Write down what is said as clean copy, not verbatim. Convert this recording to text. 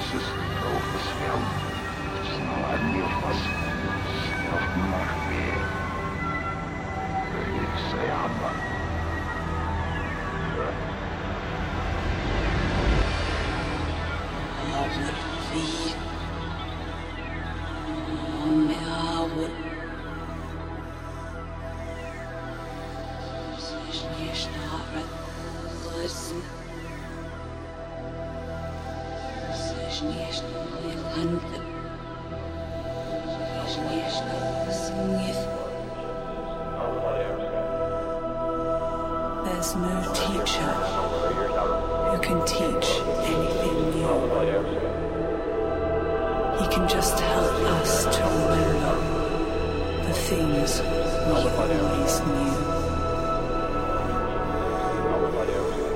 There's no teacher who can teach anything new. He can just help us to remember the things we always knew.